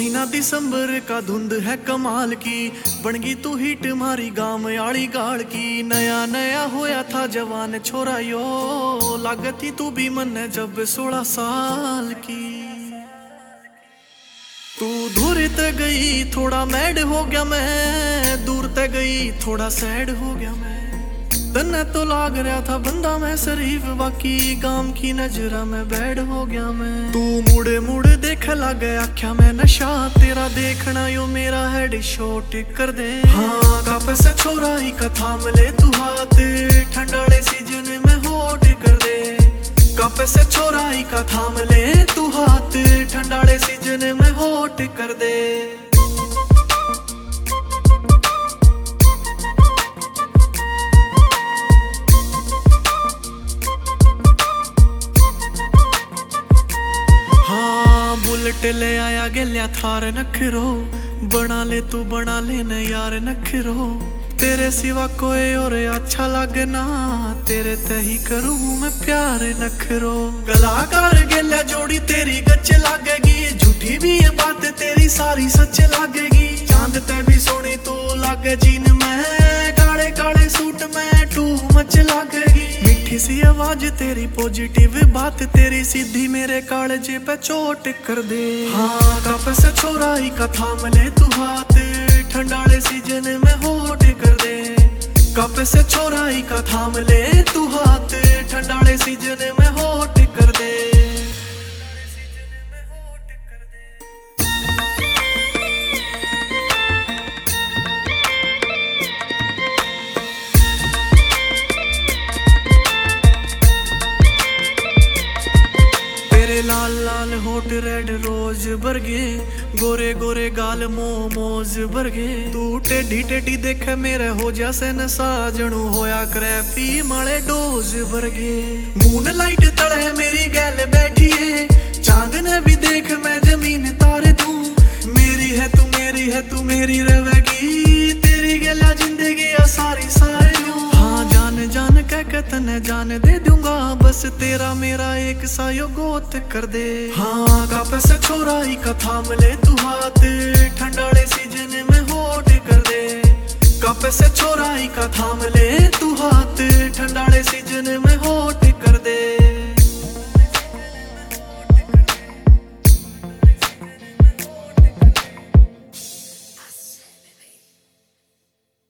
महीना दिसंबर का धुंध है कमाल की, बनगी तू हिट मारी गाम आली गाड़ की। नया नया होया था जवान छोरा यो, लागती तू भी मन जब 16 साल की। तू दूर ते गई थोड़ा मैड हो गया मैं, दूर ते गई थोड़ा सैड हो गया मैं। तन्ने तो लाग रहा था बंदा मैं शरीफ, बाकी गांव की नजरा में बैड हो गया मैं। तू मुड़े मुड़े देख लग गया क्या मैं नशा, तेरा देखना यो मेरा हेड शॉट कर दे। हाँ कप से छोरा ही कथा मिले तू हाथ, ठंडाले सीजन में होट कर दे। कप से छोरा ही कथा मिले तू हाथ, ठंडाले सीजन में होट कर दे। बुलेट ले आया गेल्या थार नखरो, बना ले तू बना ले न यार नखरो। तेरे सिवा कोई और अच्छा लगना, तेरे ते ही करूँ मैं प्यार नखरो। कलाकार गेल्या जोड़ी तेरी गच लागेगी, झूठी भी ये बात तेरी सारी सच लागेगी। चांद ते भी सोनी तू लागे जीन में, काले काले सूट में टू मच लागेगी। मीठी सी आवाज तेरी पॉजिटिव बात तेरी, सीधी मेरे कालजे पे चोट कर दे। हाँ कप से छोरा ही कथा मिले तू हाथ, ठंडाले सीजन में होट कर दे। कप से छोरा ही कथा मिले तू हाथ, ठंडाले सीजन में होट कर दे। लाल लाल होट रेड रोज बरगे, गोरे गोरे गाल मोमोज बरगे। तू टेढ़ी टेढ़ी देखे मेरे हो जैसे न साजणू होया क्रैपी माले डोज बरगे। मून लाइट तड़े मेरी गैल बैठी है, चांद ने भी देख मैं जमीन तारे दूं। मेरी है तू मेरी है तू मेरी रहेगी, तेरी गैला जिंदगी सारी सारी। हाँ जान जान कह तने जान दे दूंगा, बस तेरा मेरा एक सा यो गोत कर दे। हाँ कप से छोरा ही कथा मिले तू हाथ, ठंडाले सीजन में होट कर दे। कप से छोरा ही कथा मिले तू हाथ, ठंडाले सीजन में होट कर दे।